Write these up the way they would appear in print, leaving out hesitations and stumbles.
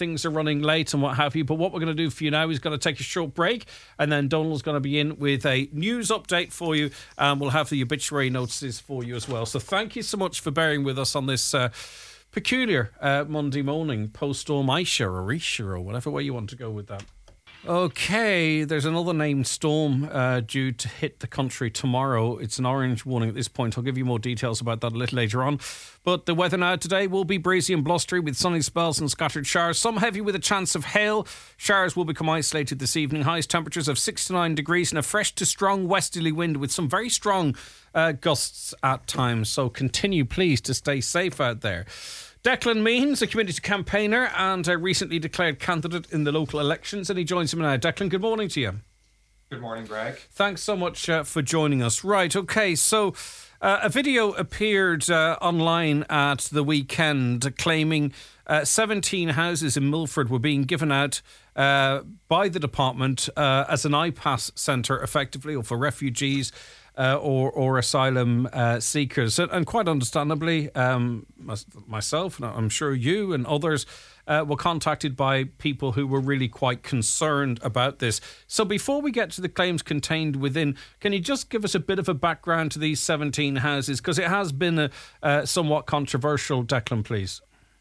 things are running late and what have you. But what we're going to do for you now is going to take a short break, and then Donald's going to be in with a news update for you, and we'll have the obituary notices for you as well. So thank you so much for bearing with us on this peculiar Monday morning, post-storm Aisha or Risha or whatever way you want to go with that. Okay, there's another named storm due to hit the country tomorrow. It's an orange warning at this point. I'll give you more details about that a little later on. But the weather now today will be breezy and blustery with sunny spells and scattered showers. Some heavy with a chance of hail. Showers will become isolated this evening. Highest temperatures of 6 to 9 degrees and a fresh to strong westerly wind with some very strong gusts at times. So continue, please, to stay safe out there. Declan Means, a community campaigner and a recently declared candidate in the local elections, and he joins me now. Declan, good morning to you. Good morning, Greg. Thanks so much for joining us. Right, okay, so a video appeared online at the weekend claiming 17 houses in Milford were being given out by the department as an iPass centre, effectively, or for refugees or asylum seekers. And quite understandably, myself, and I'm sure you and others, were contacted by people who were really quite concerned about this. So before we get to the claims contained within, can you just give us a bit of a background to these 17 houses? Because it has been somewhat controversial, Declan, please.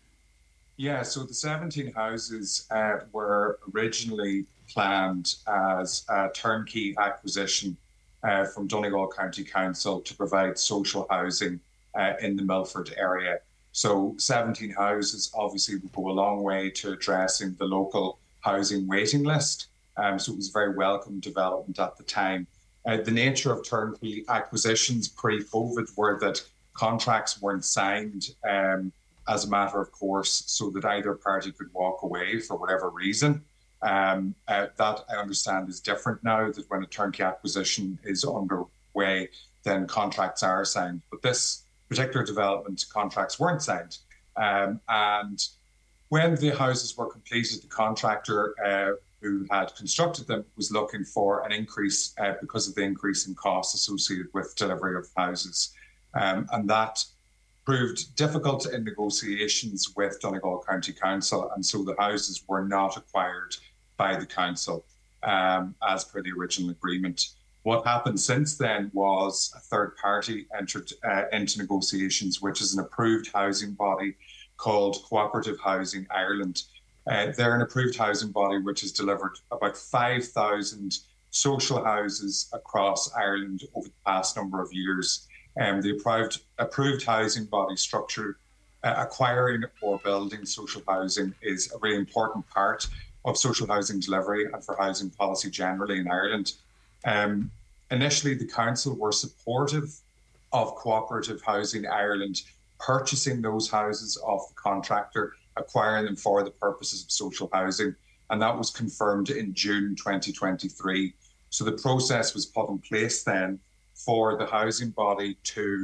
Yeah, so the 17 houses were originally planned as a turnkey acquisition from Donegal County Council to provide social housing in the Milford area. So 17 houses obviously would go a long way to addressing the local housing waiting list. So it was a very welcome development at the time. The nature of turnkey acquisitions pre-COVID were that contracts weren't signed as a matter of course, so that either party could walk away for whatever reason. That I understand is different now, that when a turnkey acquisition is underway, then contracts are signed. But this particular development, contracts weren't signed. And when the houses were completed, the contractor who had constructed them was looking for an increase because of the increase in costs associated with delivery of houses. And that proved difficult in negotiations with Donegal County Council, and so the houses were not acquired by the council as per the original agreement. What happened since then was a third party entered into negotiations, which is an approved housing body called Cooperative Housing Ireland. They're an approved housing body which has delivered about 5,000 social houses across Ireland over the past number of years. The approved housing body structure, acquiring or building social housing is a really important part of social housing delivery and for housing policy generally in Ireland. Initially, the council were supportive of Cooperative Housing Ireland purchasing those houses off the contractor, acquiring them for the purposes of social housing, and that was confirmed in June 2023. So the process was put in place then for the housing body to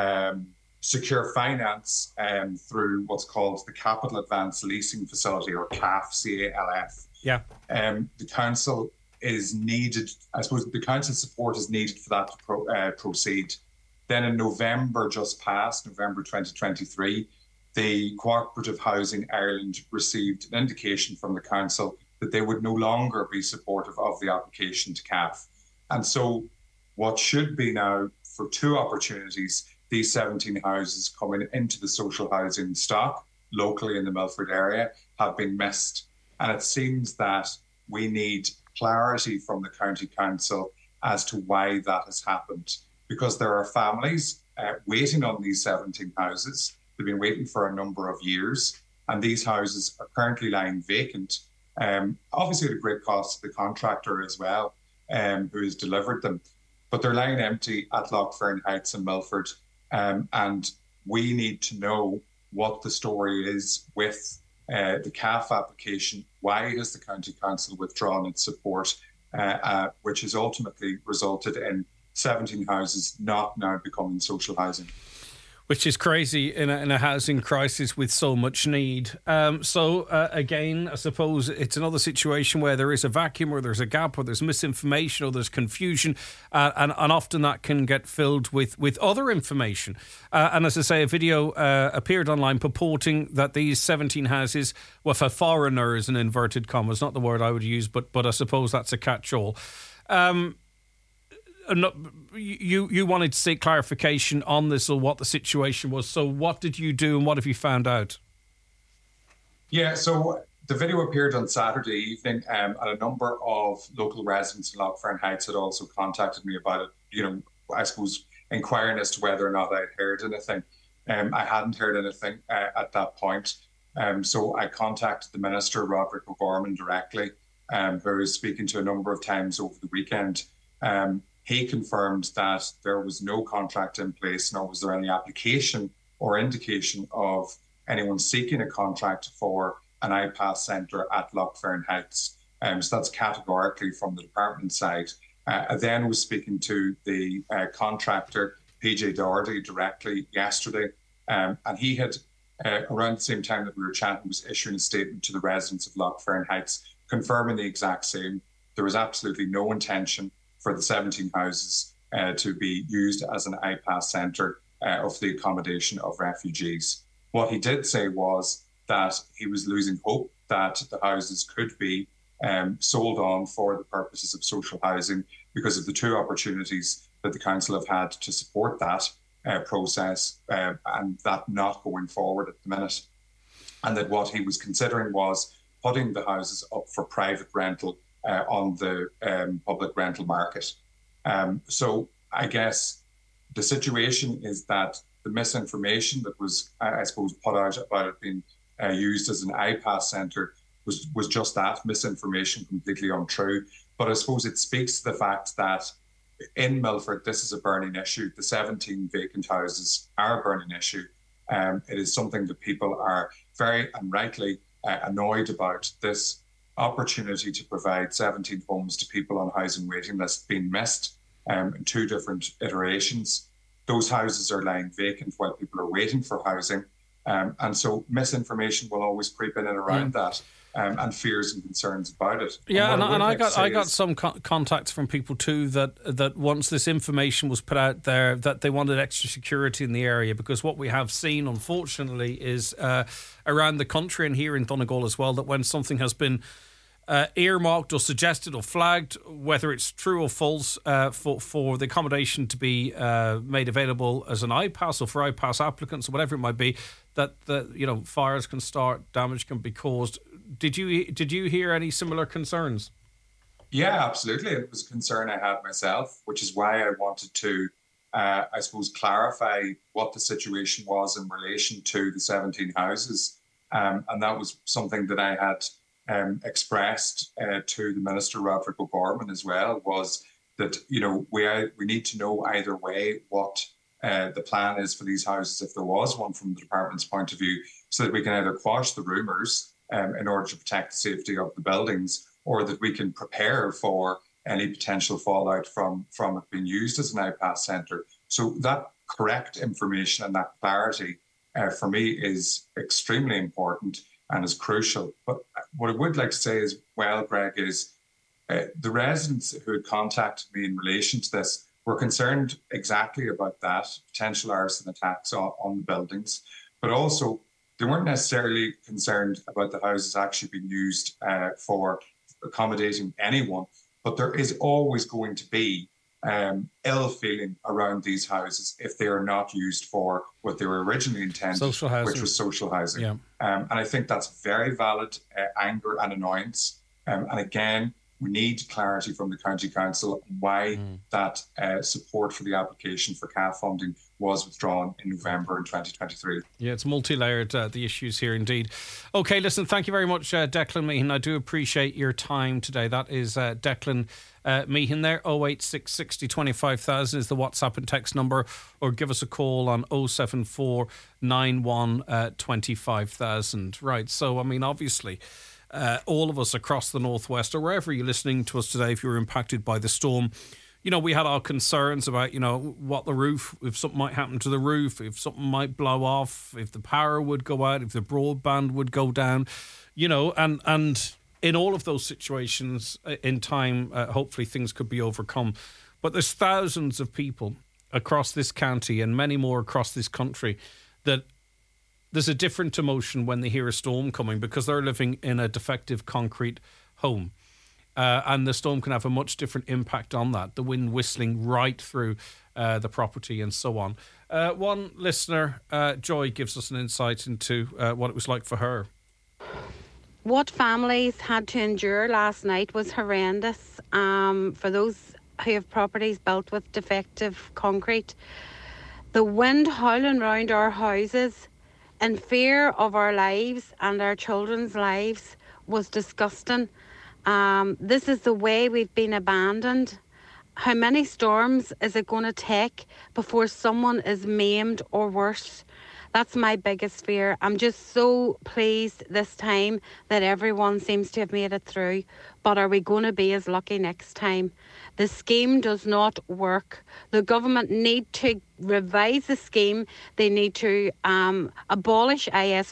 secure finance through what's called the Capital Advance Leasing Facility, or CAF, C-A-L-F. Yeah. The council is needed, I suppose the council's support is needed for that to proceed. Then in November just past, November 2023, the Cooperative Housing Ireland received an indication from the council that they would no longer be supportive of the application to CAF. And so what should be now, for two opportunities, these 17 houses coming into the social housing stock locally in the Milford area have been missed. And it seems that we need clarity from the County Council as to why that has happened. Because there are families waiting on these 17 houses. They've been waiting for a number of years, and these houses are currently lying vacant, obviously at a great cost to the contractor as well, who has delivered them. But they're lying empty at Lochfern Heights in Milford, and we need to know what the story is with the CAF application. Why has the County Council withdrawn its support, which has ultimately resulted in 17 houses not now becoming social housing? Which is crazy in a housing crisis with so much need. Again, I suppose it's another situation where there is a vacuum, or there's a gap, or there's misinformation, or there's confusion, and often that can get filled with other information. And as I say, a video appeared online purporting that these 17 houses were for foreigners, in inverted commas, not the word I would use, but I suppose that's a catch-all. You wanted to seek clarification on this, or what the situation was. So what did you do, and what have you found out? Yeah, so the video appeared on Saturday evening, and a number of local residents in Lockfern Heights had also contacted me about it, I suppose inquiring as to whether or not I'd heard anything. I hadn't heard anything at that point. So I contacted the Minister, Roderick O'Gorman, directly, who was speaking to a number of times over the weekend. He confirmed that there was no contract in place, nor was there any application or indication of anyone seeking a contract for an iPass centre at Lockfern Heights. So that's categorically from the department side. I then was speaking to the contractor, PJ Doherty, directly yesterday, and he had, around the same time that we were chatting, was issuing a statement to the residents of Lockfern Heights, confirming the exact same. There was absolutely no intention for the 17 houses to be used as an iPass centre of the accommodation of refugees. What he did say was that he was losing hope that the houses could be sold on for the purposes of social housing because of the two opportunities that the council have had to support that process, and that not going forward at the minute. And that what he was considering was putting the houses up for private rental on the public rental market. So I guess the situation is that the misinformation that was, I suppose, put out about it being used as an iPass centre was just that, misinformation, completely untrue. But I suppose it speaks to the fact that in Milford, this is a burning issue. The 17 vacant houses are a burning issue. It is something that people are very and rightly annoyed about. This opportunity to provide 17 homes to people on housing waiting lists being missed in two different iterations. Those houses are lying vacant while people are waiting for housing. And so misinformation will always creep in and around that. And fears and concerns about it. Yeah, and I got some contacts from people too that once this information was put out there, that they wanted extra security in the area, because what we have seen, unfortunately, is around the country and here in Donegal as well, that when something has been earmarked or suggested or flagged, whether it's true or false, for the accommodation to be made available as an iPass or for iPass applicants or whatever it might be, that fires can start, damage can be caused. Did you hear any similar concerns? Yeah, absolutely. It was a concern I had myself, which is why I wanted to, I suppose, clarify what the situation was in relation to the 17 houses. And that was something that I had expressed to the Minister, Roderick O'Gorman, as well, was that, we need to know either way what the plan is for these houses, if there was one from the department's point of view, so that we can either quash the rumours in order to protect the safety of the buildings, or that we can prepare for any potential fallout from it being used as an iPass centre. So that correct information and that clarity for me is extremely important and is crucial. But what I would like to say as well, Greg, is the residents who had contacted me in relation to this were concerned exactly about that, potential arson attacks on the buildings, but also they weren't necessarily concerned about the houses actually being used for accommodating anyone, but there is always going to be ill feeling around these houses if they are not used for what they were originally intended, which was social housing. Yeah. And I think that's very valid anger and annoyance. And again, we need clarity from the County Council on why that support for the application for CAF funding was withdrawn in November in 2023. Yeah, it's multi-layered, the issues here indeed. OK, listen, thank you very much, Declan Meehan. I do appreciate your time today. That is Declan Meehan there. 086 60 25,000 is the WhatsApp and text number, or give us a call on 074 91 25,000. Right, so, I mean, obviously, all of us across the northwest, or wherever you're listening to us today, if you're impacted by the storm, we had our concerns about, what the roof, if something might happen to the roof, if something might blow off, if the power would go out, if the broadband would go down, and in all of those situations in time, hopefully things could be overcome. But there's thousands of people across this county and many more across this country that there's a different emotion when they hear a storm coming because they're living in a defective concrete home. And the storm can have a much different impact on that, the wind whistling right through the property and so on. One listener, Joy, gives us an insight into what it was like for her. What families had to endure last night was horrendous. For those who have properties built with defective concrete, the wind howling round our houses in fear of our lives and our children's lives was disgusting. This is the way we've been abandoned. How many storms is it going to take before someone is maimed or worse? That's my biggest fear. I'm just so pleased this time that everyone seems to have made it through. But are we going to be as lucky next time? The scheme does not work. The government need to revise the scheme. They need to abolish IS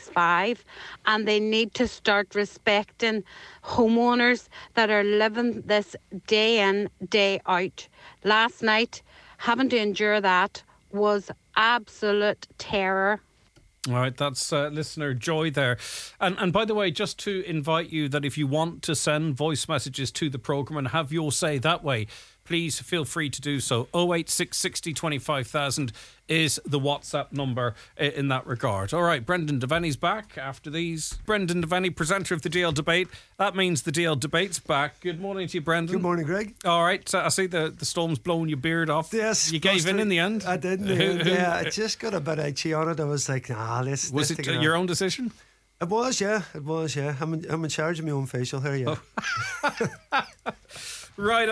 465 and they need to start respecting homeowners that are living this day in, day out. Last night, having to endure that was absolute terror. All right, that's listener Joy there. And by the way, just to invite you that if you want to send voice messages to the programme and have your say that way, please feel free to do so. 086 60 25,000 is the WhatsApp number in that regard. All right, Brendan Devaney's back after these. Brendan Devaney, presenter of the DL Debate. That means the DL Debate's back. Good morning to you, Brendan. Good morning, Greg. All right, so I see the storm's blowing your beard off. Yes. You gave in the end? I did in the end, yeah. I just got a bit itchy on it. I was like, let's Was it your own decision? It was, yeah. I'm in charge of my own facial hair, yeah. Oh. Right,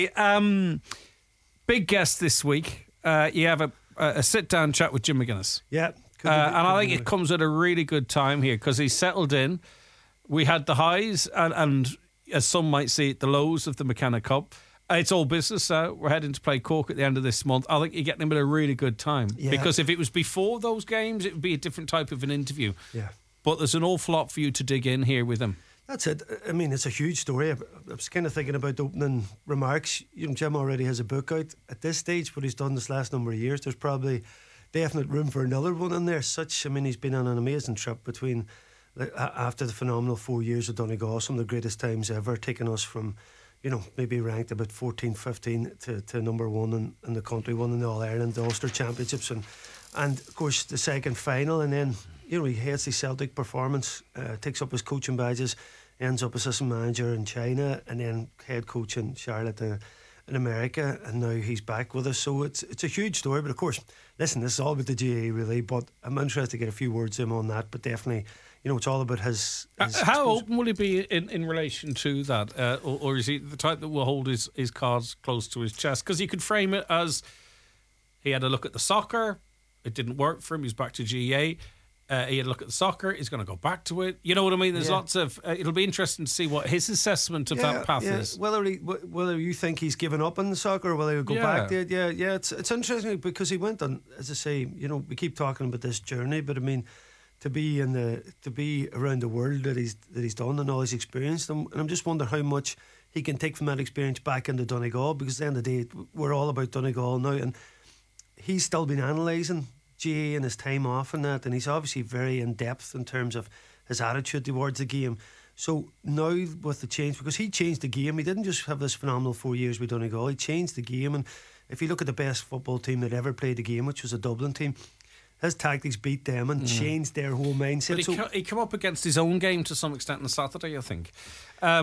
okay. Big guest this week. You have a sit-down chat with Jim McGuinness. Yeah. And I think it comes at a really good time here because he's settled in. We had the highs and as some might see it, the lows of the McKenna Cup. It's all business. We're heading to play Cork at the end of this month. I think you're getting him at a really good time. Yeah. Because if it was before those games, it would be a different type of an interview. Yeah. But there's an awful lot for you to dig in here with him. That's it. I mean, it's a huge story. I was kind of thinking about the opening remarks. Jim already has a book out at this stage, what he's done this last number of years. There's probably definite room for another one in there. He's been on an amazing trip between after the phenomenal 4 years of Donegal, some of the greatest times ever, taking us from, maybe ranked about 14, 15 to number one in the country, one in the All-Ireland, the Ulster Championships, and of course the second final, and then he heads the Celtic performance, takes up his coaching badges, ends up assistant manager in China, and then head coach in Charlotte in America, and now he's back with us. So it's a huge story. But of course, listen, this is all about the GAA really, but I'm interested to get a few words in on that. But definitely, it's all about his how open will he be in relation to that, or is he the type that will hold his cards close to his chest? Because you could frame it as he had a look at the soccer, it didn't work for him, he's back to GAA. He had a look at the soccer, he's going to go back to it. You know what I mean? There's lots of... it'll be interesting to see what his assessment of that path is. Whether you think he's given up on the soccer or whether he'll go back to it. Yeah, it's interesting because he went on, as I say, we keep talking about this journey, but I mean, to be around the world that he's done and all he's experienced, and I'm just wondering how much he can take from that experience back into Donegal, because at the end of the day, we're all about Donegal now, and he's still been analysing GAA and his time off and that, and he's obviously very in depth in terms of his attitude towards the game. So now with the change, because he changed the game, he didn't just have this phenomenal 4 years with Donegal, he changed the game. And if you look at the best football team that ever played the game, which was a Dublin team, his tactics beat them and changed their whole mindset. But he came up against his own game to some extent on Saturday, I think. A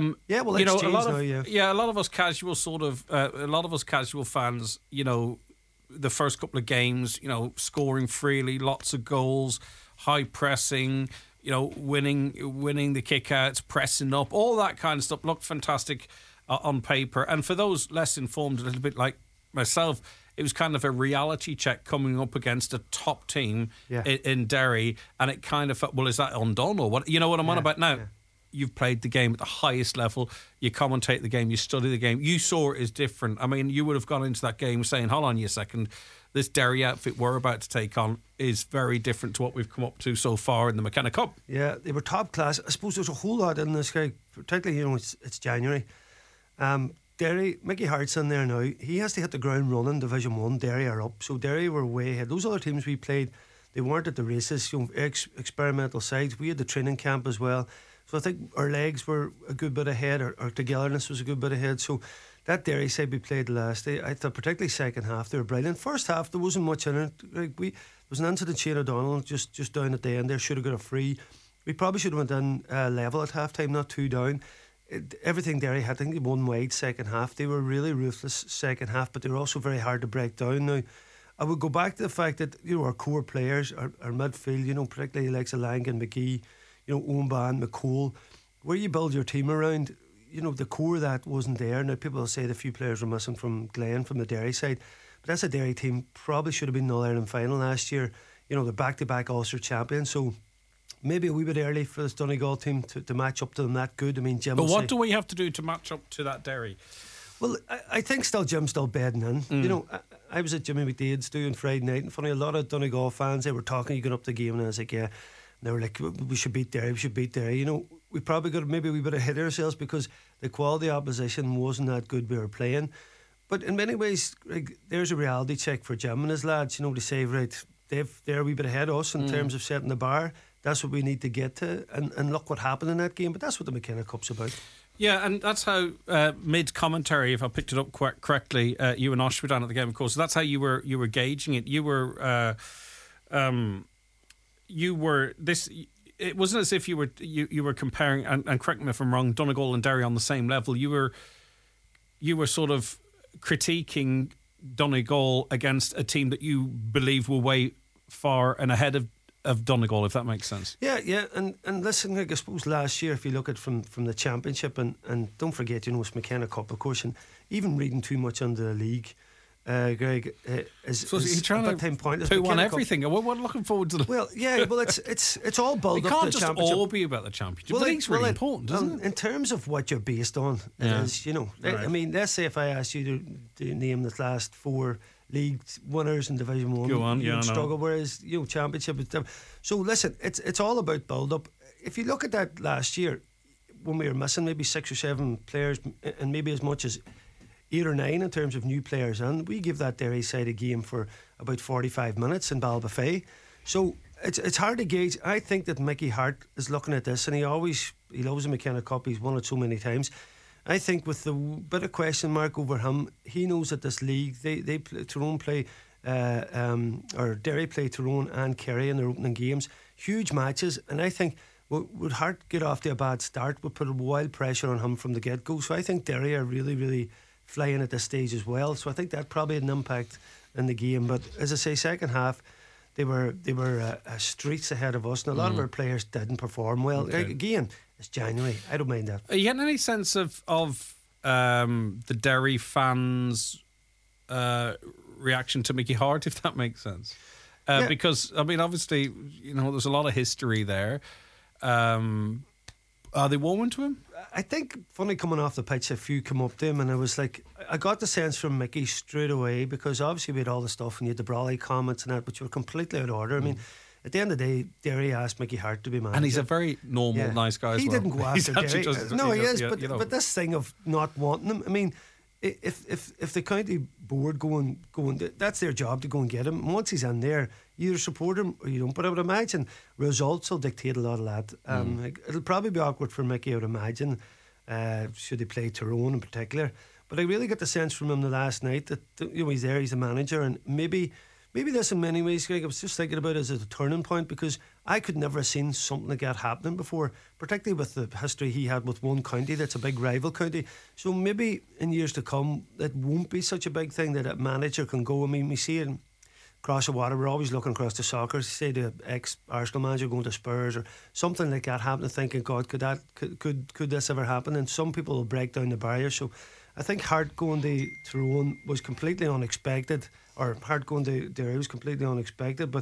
lot of us casual fans, the first couple of games, scoring freely, lots of goals, high pressing, winning the kick-outs, pressing up, all that kind of stuff looked fantastic on paper. And for those less informed, a little bit like myself, it was kind of a reality check coming up against a top team in Derry, and it kind of felt, well, is that undone or what? You know what I'm on about now? you've played the game at the highest level, you commentate the game, you study the game, you saw it as different. I mean, you would have gone into that game saying, hold on a second, this Derry outfit we're about to take on is very different to what we've come up to so far in the McKenna Cup. Yeah, they were top class. I suppose there's a whole lot in this guy, particularly, it's January. Derry, Mickey Hart's in there now. He has to hit the ground running. Division 1, Derry are up. So Derry were way ahead. Those other teams we played, they weren't at the races, experimental sides. We had the training camp as well. So I think our legs were a good bit ahead, our togetherness was a good bit ahead. So that Derry side we played the last day, I thought particularly second half they were brilliant. First half there wasn't much in it. There was an incident, Shane O'Donnell just down at the end there, should have got a free. We probably should have went in level at half time, not 2 down. Everything Derry had, I think they won wide second half. They were really ruthless second half, but they were also very hard to break down. Now I would go back to the fact that our core players, our midfield, particularly the likes of Langan, McGee, Owen Ban, McCole, where you build your team around, the core that wasn't there. Now people will say the few players were missing from Glen, from the Derry side, but that's a Derry team probably should have been in the All-Ireland final last year. They're back-to-back Ulster champions, so maybe a wee bit early for this Donegal team to match up to them that good. I mean, Jim. But what do we have to do to match up to that Derry? Well, I think Jim's still bedding in. I was at Jimmy McDade's doing Friday night, and funny, a lot of Donegal fans, they were talking, you going up the game, and I was like, yeah. And they were like, we should beat Derry, we probably got maybe we better hit ourselves because the quality of opposition wasn't that good we were playing. But in many ways, there's a reality check for Jim and his lads, to say, right, they're a wee bit ahead of us in terms of setting the bar. That's what we need to get to, and look what happened in that game. But that's what the McKenna Cup's about. Yeah, and that's how mid-commentary, if I picked it up correctly, you and Osh were down at the game, of course. So that's how you were gauging it. You were this. It wasn't as if you were comparing, and correct me if I'm wrong, Donegal and Derry on the same level. You were sort of critiquing Donegal against a team that you believe were way far and ahead of Donegal, if that makes sense. Yeah, and listen, I suppose last year, if you look at from the championship, and don't forget, it's McKenna Cup, of course, and even reading too much under the league, Greg, is trying to poo on everything. We're looking forward to the. Well, yeah, well, it's all build up to the championship. It can't just all be about the championship. Well, the league's really important, isn't it? In terms of what you're based on, it is. Right. I mean, let's say if I asked you to name the last 4 league winners in Division 1, go on, you'd struggle, whereas championship is different. So listen, it's all about build up. If you look at that last year, when we were missing maybe 6 or 7 players, and maybe as much as 8 or 9 in terms of new players, and we give that Derry side a game for about 45 minutes in Ballybofey. So it's hard to gauge. I think that Mickey Hart is looking at this, and he loves the McKenna Cup. He's won it so many times. I think with the bit of question mark over him, he knows that this league, they play, Tyrone play, or Derry play Tyrone and Kerry in their opening games, huge matches, and I think would Hart get off to a bad start, would put a wild pressure on him from the get-go. So I think Derry are really, really flying at this stage as well. So I think that probably had an impact in the game. But as I say, second half, they were streets ahead of us, and a lot of our players didn't perform well. Okay. Again, it's January. I don't mind that. Are you getting any sense of the Derry fans' reaction to Mickey Hart, if that makes sense? Yeah. Because, I mean, obviously, there's a lot of history there. Are they warming to him? I think, funny, coming off the pitch, a few come up to him, and I was like, I got the sense from Mickey straight away, because obviously we had all the stuff, and you had the Brawley comments and that, which were completely out of order. I mean, at the end of the day, Derry asked Mickey Hart to be manager. And he's a very normal, nice guy as he well. He didn't go after Derry. No, he is, yeah, but this thing of not wanting him, I mean, if the county board going, that's their job to go and get him. And once he's in there, you either support him or you don't. But I would imagine results will dictate a lot of that. It'll probably be awkward for Mickey, I would imagine, should he play Tyrone in particular. But I really got the sense from him the last night that he's there, he's a manager, and maybe this in many ways, Greg, I was just thinking about it as a turning point, because I could never have seen something like that happening before, particularly with the history he had with one county that's a big rival county. So maybe in years to come it won't be such a big thing that a manager can go. I mean, we see it across the water, we're always looking across to soccer, say the ex-Arsenal manager going to Spurs or something like that happening, thinking, God, could this ever happen? And some people will break down the barrier. So I think Hart going to Tyrone was completely unexpected, or Hart going to Derry was completely unexpected, but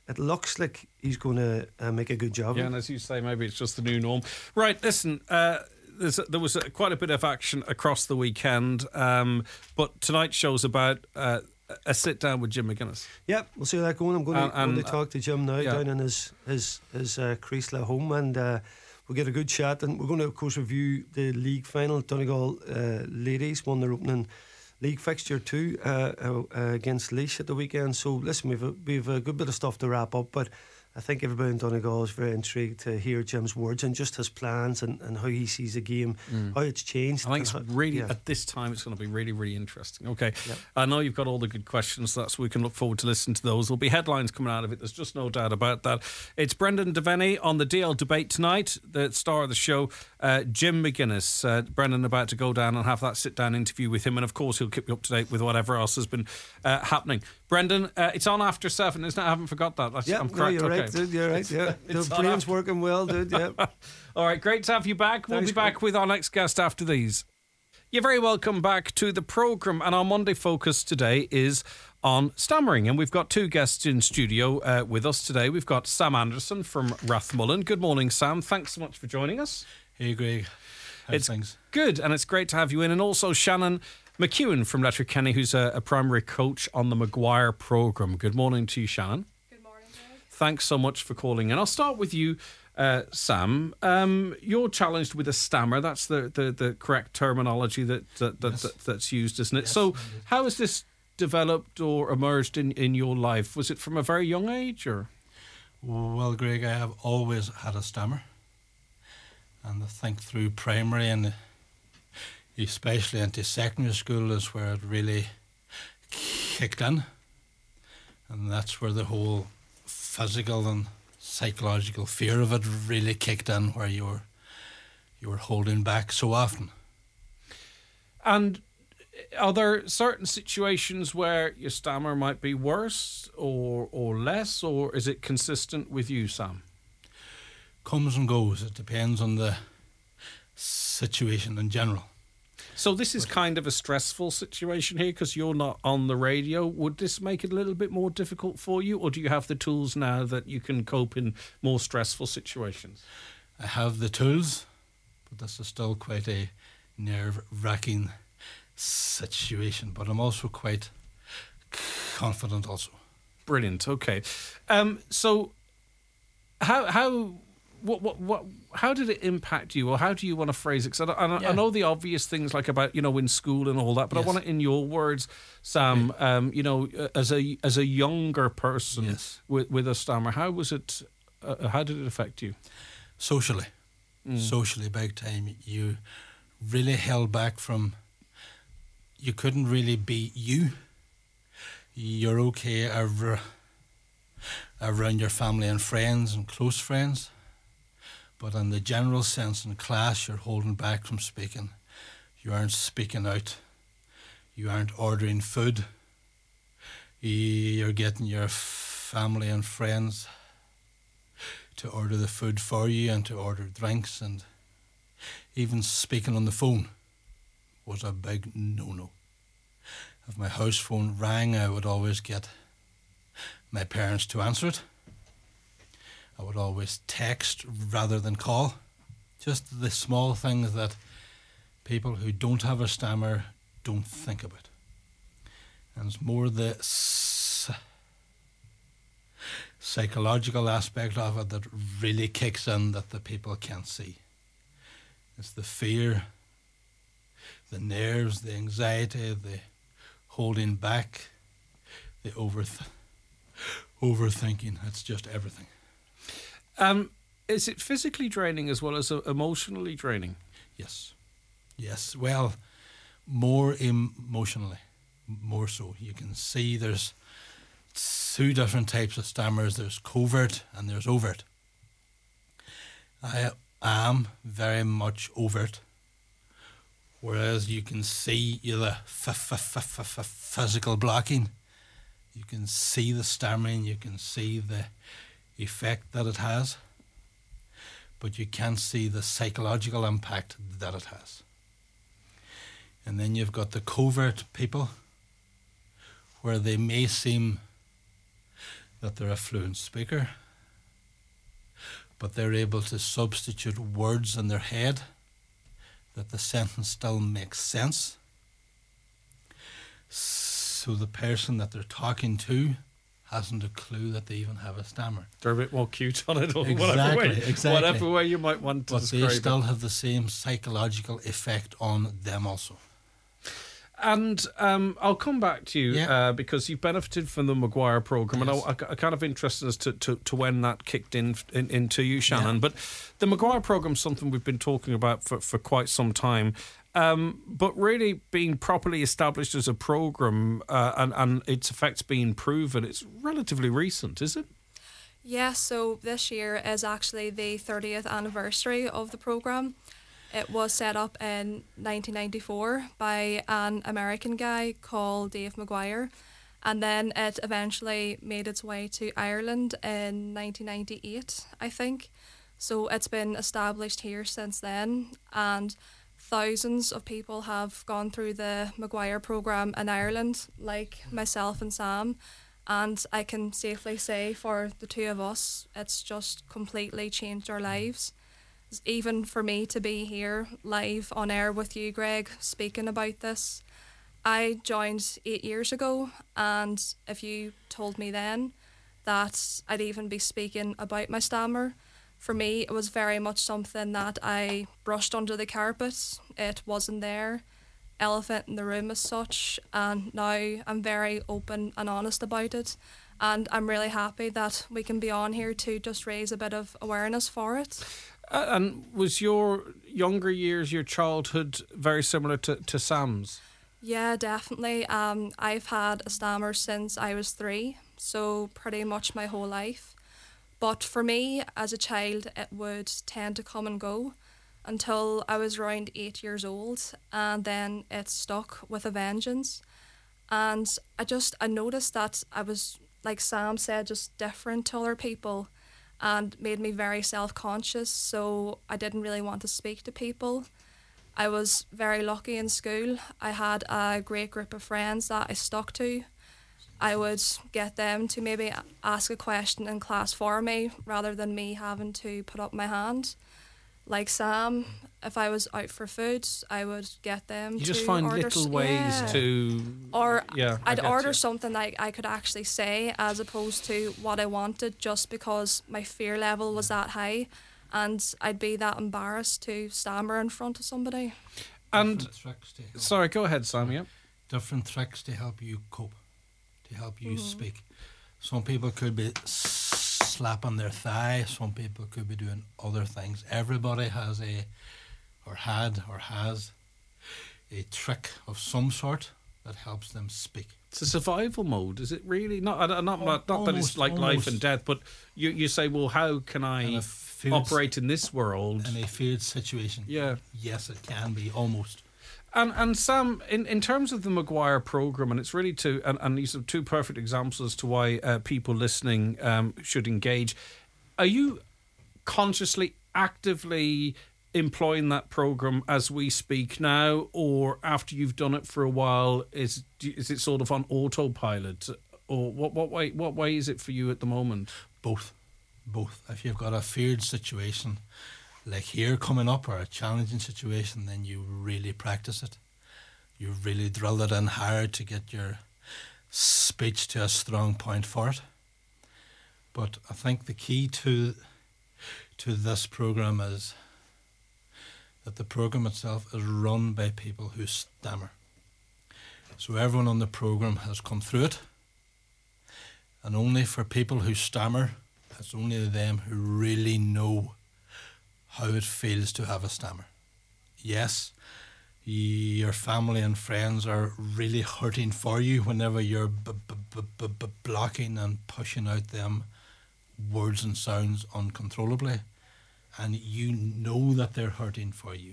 it looks like he's going to make a good job. Yeah, and as you say, maybe it's just the new norm. Right, listen, there was quite a bit of action across the weekend, but tonight's show's about a sit down with Jim McGuinness. Yep, we'll see how that going. I'm going to talk to Jim now down in his Creasla home, and we'll get a good chat. And we're going to, of course, review the league final. Donegal ladies won their opening league fixture too against Laois at the weekend. So listen, we've a good bit of stuff to wrap up, but I think everybody in Donegal is very intrigued to hear Jim's words and just his plans and how he sees the game, how it's changed. I think it's really, at this time, it's going to be really, really interesting. Okay, I know you've got all the good questions, so we can look forward to listening to those. There'll be headlines coming out of it, there's just no doubt about that. It's Brendan Devaney on the DL Debate tonight, the star of the show, Jim McGuinness. Brendan about to go down and have that sit-down interview with him, and of course he'll keep you up to date with whatever else has been happening. Brendan, it's on after 7, isn't it? I haven't forgot that. I'm correct. No, you're okay. right, dude, you're right, yeah. The brain's working well, dude, yeah. All right, great to have you back. We'll be back with our next guest after these. You're very welcome back to the programme, and our Monday focus today is on stammering, and we've got two guests in studio with us today. We've got Sam Anderson from Rathmullen. Good morning, Sam. Thanks so much for joining us. Hey, Greg. How's things? Good, and it's great to have you in, and also Shannon McEwen from Letterkenny, who's a primary coach on the Maguire programme. Good morning to you, Shannon. Good morning, Greg. Thanks so much for calling in. I'll start with you, Sam. You're challenged with a stammer. That's the correct terminology that's used, isn't it? Yes, so how has this developed or emerged in your life? Was it from a very young age, or? Well, Greg, I have always had a stammer. And I think through primary and especially into secondary school is where it really kicked in. And that's where the whole physical and psychological fear of it really kicked in, where you were holding back so often. And are there certain situations where your stammer might be worse or less, or is it consistent with you, Sam? Comes and goes. It depends on the situation in general. So this is kind of a stressful situation here because you're not on the radio. Would this make it a little bit more difficult for you, or do you have the tools now that you can cope in more stressful situations? I have the tools, but this is still quite a nerve-wracking situation. But I'm also quite confident also. Brilliant. Okay. So how did it impact you, or how do you want to phrase it? Because I know the obvious things like about in school and all that, but yes. I want it in your words, Sam. As a younger person yes. with a stammer, how was it? How did it affect you? Socially, big time. You really held back from. You couldn't really be you. You're okay around your family and friends and close friends. But in the general sense, in class, you're holding back from speaking. You aren't speaking out. You aren't ordering food. You're getting your family and friends to order the food for you and to order drinks, and even speaking on the phone was a big no-no. If my house phone rang, I would always get my parents to answer it. I would always text rather than call. Just the small things that people who don't have a stammer don't think about. And it's more the psychological aspect of it that really kicks in that the people can't see. It's the fear, the nerves, the anxiety, the holding back, the overthinking. It's just everything. Is it physically draining as well as emotionally draining? Yes. Well, more emotionally, more so. You can see there's two different types of stammers. There's covert and there's overt. I am very much overt, whereas you can see the physical blocking. You can see the stammering. You can see the effect that it has, but you can't see the psychological impact that it has. And then you've got the covert people, where they may seem that they're a fluent speaker, but they're able to substitute words in their head that the sentence still makes sense. So the person that they're talking to hasn't a clue that they even have a stammer. They're a bit more cute on it, or Exactly. whatever way you might want to but describe they still it. have the same psychological effect on them also. And I'll come back to you because you've benefited from the Maguire programme, Yes. and I'm kind of interested as to when that kicked into you, Shannon. Yeah. But the Maguire programme is something we've been talking about for quite some time. But really being properly established as a programme and its effects being proven, it's relatively recent, is it? Yeah, so this year is actually the 30th anniversary of the programme. It was set up in 1994 by an American guy called Dave Maguire, and then it eventually made its way to Ireland in 1998, I think. So it's been established here since then, and thousands of people have gone through the Maguire programme in Ireland, like myself and Sam, and I can safely say for the two of us, it's just completely changed our lives. Even for me to be here live on air with you, Greg, speaking about this, I joined 8 years ago, and if you told me then that I'd even be speaking about my stammer, for me it was very much something that I brushed under the carpet. It wasn't there, elephant in the room as such, and now I'm very open and honest about it, and I'm really happy that we can be on here to just raise a bit of awareness for it. And was your younger years, your childhood, very similar to Sam's? Yeah, definitely. I've had a stammer since I was 3, so pretty much my whole life. But for me, as a child, it would tend to come and go until I was around 8 years old, and then it stuck with a vengeance. And I noticed that I was, like Sam said, just different to other people, and made me very self-conscious, so I didn't really want to speak to people. I was very lucky in school. I had a great group of friends that I stuck to. I would get them to maybe ask a question in class for me rather than me having to put up my hand. Like Sam, if I was out for food, I would get them to You just find order little ways to... Or Yeah, I I'd get order you. something that I could actually say as opposed to what I wanted, just because my fear level was that high, and I'd be that embarrassed to stammer in front of somebody. And, Different tricks to help. sorry, go ahead, Sam, yeah. Different tricks to help you cope, to help you speak. Some people could be slapping their thigh, some people could be doing other things. Everybody has has a trick of some sort that helps them speak. It's a survival mode, is it really? Not that it's like life Almost. and death, but you say, well, how can In I a field- operate in this world? in a feared situation. Yeah. Yes, it can be, almost. And Sam, in terms of the Maguire programme, and it's really and these are two perfect examples as to why people listening should engage. Are you consciously, actively employing that programme as we speak now, or after you've done it for a while, is it sort of on autopilot, or what way is it for you at the moment? Both. If you've got a feared situation like here coming up, or a challenging situation, then you really practice it. You really drill it in hard to get your speech to a strong point for it. But I think the key to this programme is that the programme itself is run by people who stammer. So everyone on the programme has come through it, and only for people who stammer, it's only them who really know how it feels to have a stammer. Yes, your family and friends are really hurting for you whenever you're blocking and pushing out them words and sounds uncontrollably, and you know that they're hurting for you.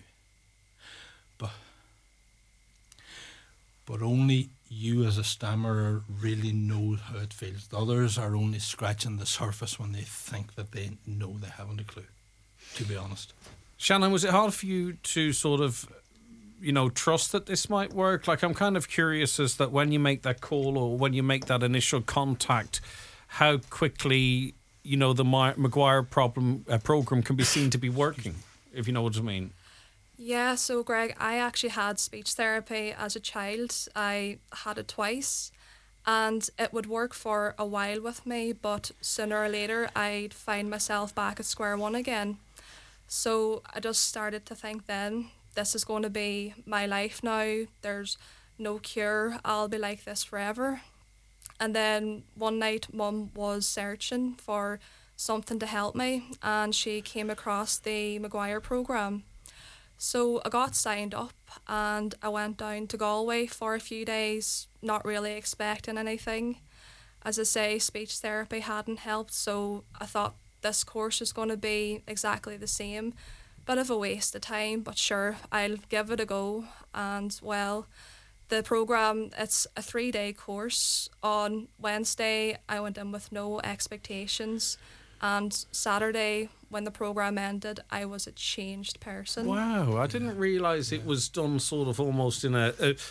But only you as a stammerer really know how it feels. The others are only scratching the surface when they think that they know. They haven't a clue, to be honest. Shannon, was it hard for you to sort of, trust that this might work? Like, I'm kind of curious as that when you make that call or when you make that initial contact, how quickly the Maguire program can be seen to be working, if you know what I mean. Yeah, so Greg, I actually had speech therapy as a child. I had it twice, and it would work for a while with me, but sooner or later I'd find myself back at square one again. So I just started to think then, this is going to be my life now. There's no cure. I'll be like this forever. And then one night, Mum was searching for something to help me, and she came across the Maguire programme. So I got signed up and I went down to Galway for a few days, not really expecting anything. As I say, speech therapy hadn't helped, so I thought this course is going to be exactly the same. Bit of a waste of time, but sure, I'll give it a go. And well, the programme, it's a 3-day course. On Wednesday, I went in with no expectations. And Saturday, when the programme ended, I was a changed person. Wow, I didn't realise it was done sort of almost in a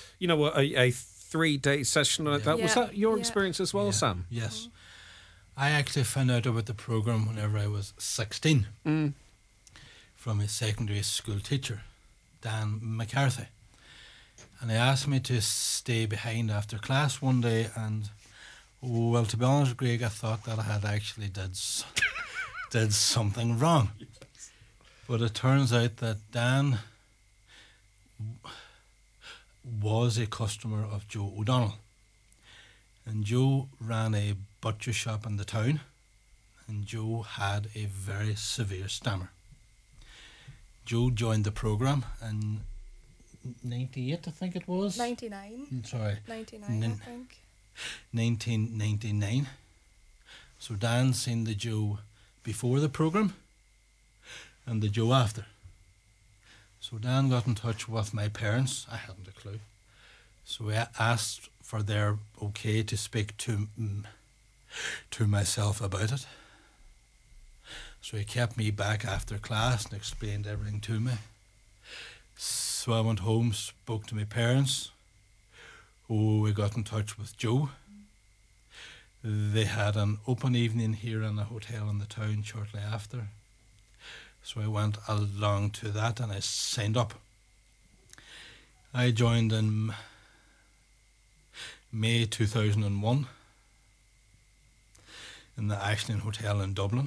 3-day session like that. Yeah. Was that your experience as well, Sam? Yes. I actually found out about the programme whenever I was 16 from a secondary school teacher, Dan McCarthy. And he asked me to stay behind after class one day, and well, to be honest, Greg, I thought that I had actually did something wrong. But it turns out that Dan was a customer of Joe O'Donnell. And Joe ran a butcher shop in the town, and Joe had a very severe stammer. Joe joined the programme in 98, I think it was. 99. Sorry. 99, I think. 1999. So Dan seen the Joe before the programme and the Joe after. So Dan got in touch with my parents. I hadn't a clue. So I asked for their okay to speak to myself about it. So he kept me back after class and explained everything to me. So I went home, spoke to my parents. We got in touch with Joe. They had an open evening here in a hotel in the town shortly after. So I went along to that and I signed up. I joined in May 2001 in the Ashland Hotel in Dublin.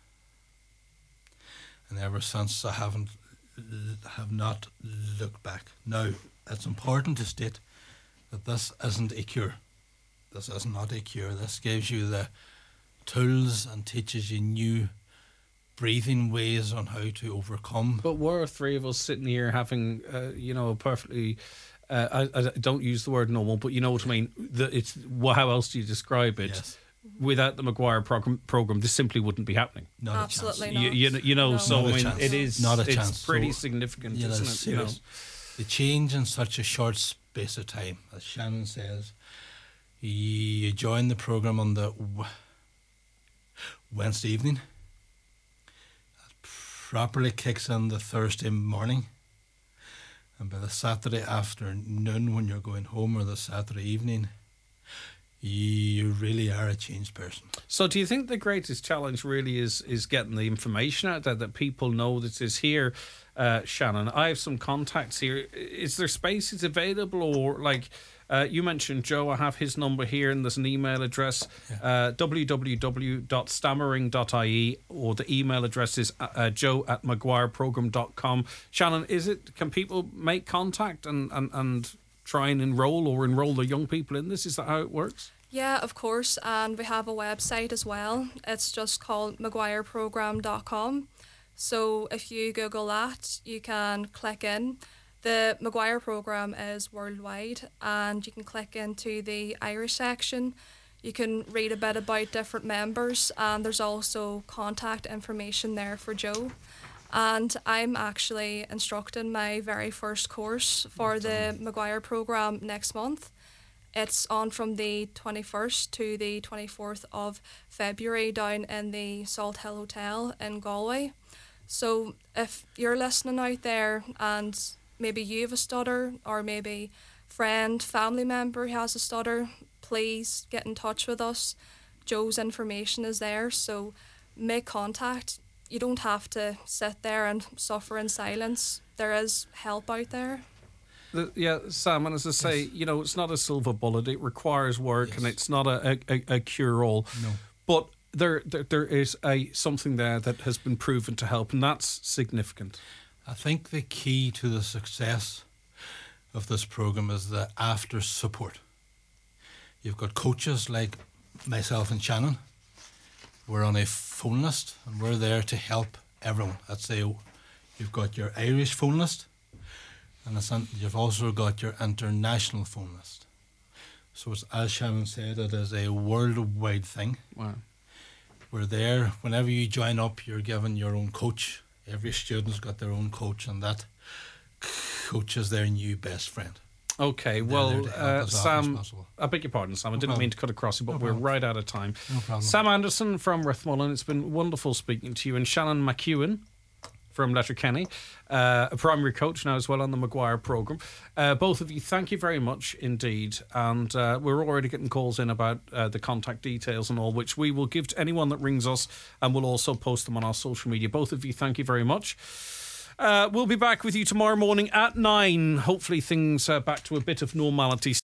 And ever since I have not looked back. Now, it's important to state that this isn't a cure. This is not a cure. This gives you the tools and teaches you new breathing ways on how to overcome. But we're three of us sitting here having, a perfectly, I don't use the word normal, but you know what I mean. How else do you describe it? Yes. Without the Maguire program, this simply wouldn't be happening. Not Absolutely a chance. not. No. So Not a I mean, chance. it is Not a it's chance. pretty So, significant, Yeah, isn't that's it? serious. The change in such a short space of time, as Shannon says, you join the programme on the Wednesday evening. It properly kicks in the Thursday morning. And by the Saturday afternoon when you're going home, or the Saturday evening, you really are a changed person. So do you think the greatest challenge really is getting the information out there, that people know this is here? Shannon, I have some contacts here. Is there spaces available, or like you mentioned Joe, I have his number here, and there's an email address, www.stammering.ie, or the email address is joe@maguireprogram.com. Shannon, can people make contact and try and enroll the young people in this? Is that how it works? Yeah, of course, and we have a website as well. It's just called maguireprogram.com. So if you Google that, you can click in. The Maguire programme is worldwide, and you can click into the Irish section. You can read a bit about different members, and there's also contact information there for Joe. And I'm actually instructing my very first course for the Maguire programme next month. It's on from the 21st to the 24th of February down in the Salt Hill Hotel in Galway. So if you're listening out there and maybe you have a stutter, or maybe friend, family member who has a stutter, please get in touch with us. Joe's information is there, so make contact. You don't have to sit there and suffer in silence. There is help out there. Yeah, Sam, and as I say, you know, it's not a silver bullet. It requires work, and it's not a cure-all. No. But there is something there that has been proven to help, and that's significant. I think the key to the success of this program is the after support. You've got coaches like myself and Shannon. We're on a phone list, and we're there to help everyone. Let's say you've got your Irish phone list, and you've also got your international phone list. So it's, as Shannon said, it is a worldwide thing. Wow. We're there. Whenever you join up, you're given your own coach. Every student's got their own coach, and that coach is their new best friend. Okay, They're well, there to help as often as Sam, possible. I beg your pardon, Sam. I didn't problem. mean to cut across you, but No we're problem. right out of time. No problem. Sam Anderson from Rathmullen, it's been wonderful speaking to you, and Shannon McEwen from Letterkenny, a primary coach now as well on the Maguire programme. Both of you, thank you very much indeed. And we're already getting calls in about the contact details and all, which we will give to anyone that rings us, and we'll also post them on our social media. Both of you, thank you very much. We'll be back with you tomorrow morning at 9. Hopefully things back to a bit of normality.